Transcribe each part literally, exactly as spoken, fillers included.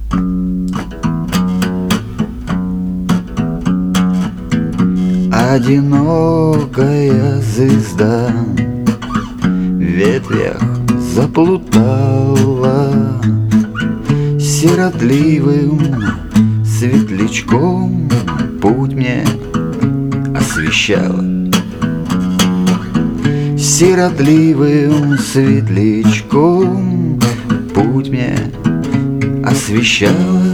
Одинокая звезда в ветвях заплутала, сиротливым светлячком путь мне освещала. Сиротливым светлячком путь мне освещала.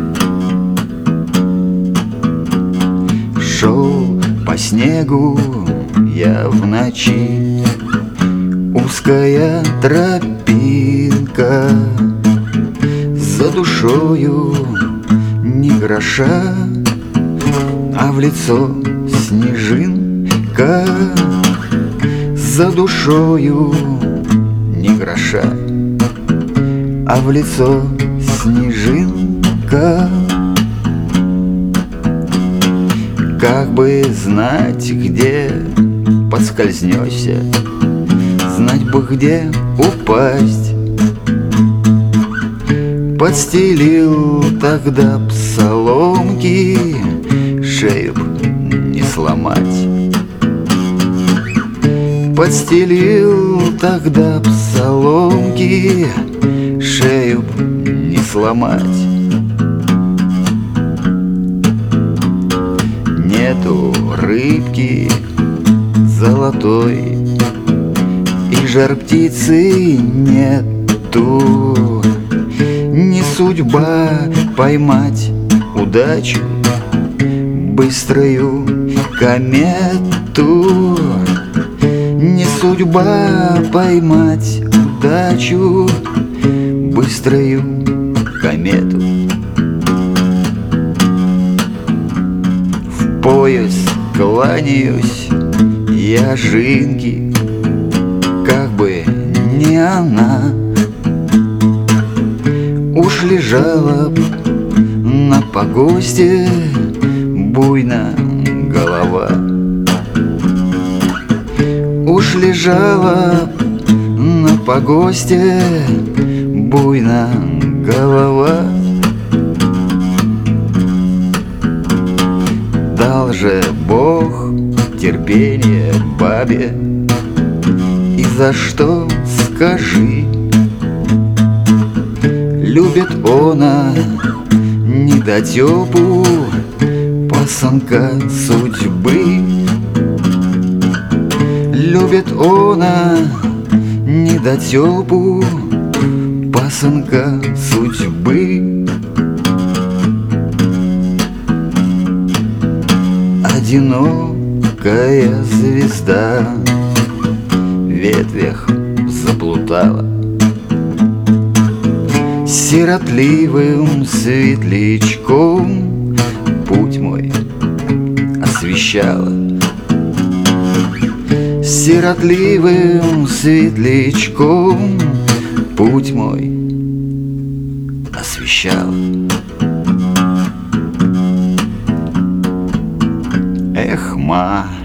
Шел по снегу я в ночи, узкая тропинка, за душою ни гроша, а в лицо снежинка. За душою ни гроша, а в лицо снежинка. Как бы знать, где подскользнешься, знать бы, где упасть. Подстелил тогда б соломки, шею б не сломать. Подстелил тогда б соломки, шею б не сломать. Нету рыбки золотой, и жар птицы нету. Не судьба поймать удачу, быструю комету. Не судьба поймать удачу, быструю комету. В пояс кланяюсь я жинки, как бы не она. Уж лежала б на погосте буйно голова. Уж лежала б на погосте буйно голова. Дал же Бог терпение бабе, и за что, скажи? Любит она недотепу, пасынка судьбы. Любит она недотепу, пасынка судьбы. Одинокая звезда в ветвях заплутала, сиротливым светлячком путь мой освещала. Сиротливым светлячком путь мой освещала. Эх, ма,